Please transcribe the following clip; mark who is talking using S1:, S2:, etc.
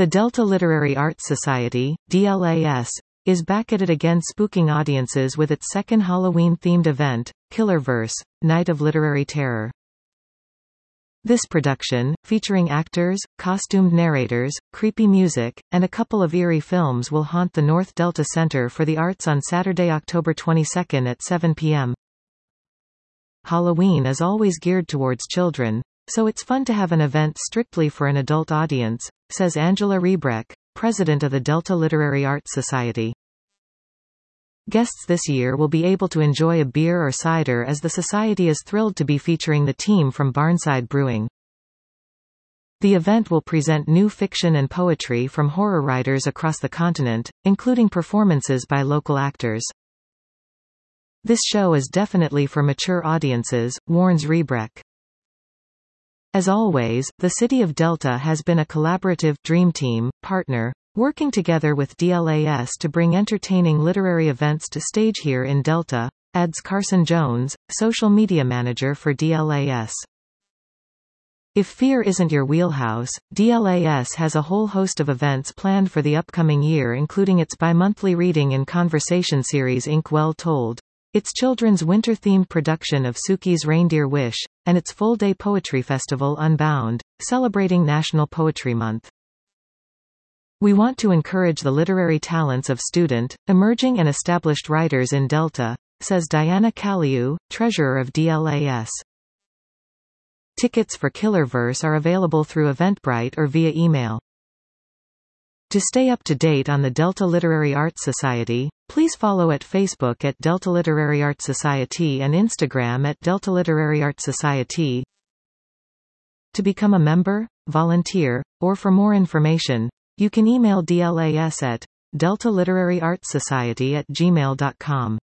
S1: The Delta Literary Arts Society, DLAS, is back at it again, spooking audiences with its second Halloween-themed event, Killerverse, Night of Literary Terror. This production, featuring actors, costumed narrators, creepy music, and a couple of eerie films, will haunt the North Delta Center for the Arts on Saturday, October 22 at 7 p.m. Halloween is always geared towards children, so it's fun to have an event strictly for an adult audience, says Angela Rebreck, president of the Delta Literary Arts Society. Guests this year will be able to enjoy a beer or cider, as the society is thrilled to be featuring the team from Barnside Brewing. The event will present new fiction and poetry from horror writers across the continent, including performances by local actors. This show is definitely for mature audiences, warns Rebreck. As always, the City of Delta has been a collaborative dream team partner, working together with DLAS to bring entertaining literary events to stage here in Delta, adds Carson Jones, social media manager for DLAS. If fear isn't your wheelhouse, DLAS has a whole host of events planned for the upcoming year, including its bi-monthly reading and conversation series Ink Well Told, its children's winter-themed production of Suki's Reindeer Wish, and its full-day poetry festival Unbound, celebrating National Poetry Month. We want to encourage the literary talents of student, emerging and established writers in Delta, says Diana Caliu, treasurer of DLAS. Tickets for Killerverse are available through Eventbrite or via email. To stay up to date on the Delta Literary Arts Society, please follow at Facebook at Delta Literary Arts Society and Instagram at Delta Literary Arts Society. To become a member, volunteer, or for more information, you can email DLAS at deltaliteraryartssociety@gmail.com.